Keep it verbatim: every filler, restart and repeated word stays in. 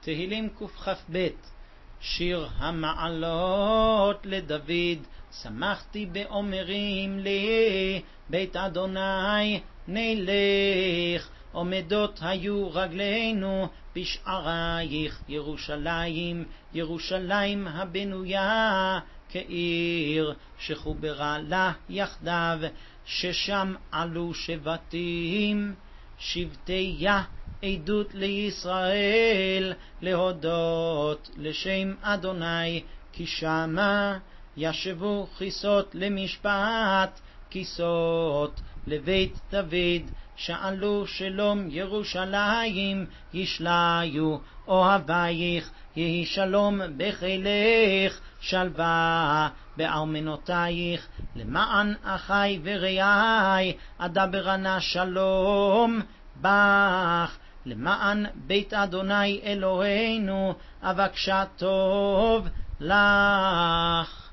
תהילים קכ"ב. שיר המעלות לדוד, שמחתי באומרים לי, בית אדוני נלך. עומדות היו רגלינו בשערייך, ירושלים, ירושלים הבנויה כעיר שחוברה לה יחדיו, ששם עלו שבטים. שבטיה עדות לישראל, להודות לשם אדוני, כי שמה ישבו כיסות למשפט, כיסות לבית דוד. שאלו שלום ירושלים, ישליו אוהבייך, יהי שלום בחילך, שלווה בארמנותייך. למען אחי ורעי אדבר נא שלום בך, למען בית אדוני אלוהינו אבקשה טוב לך.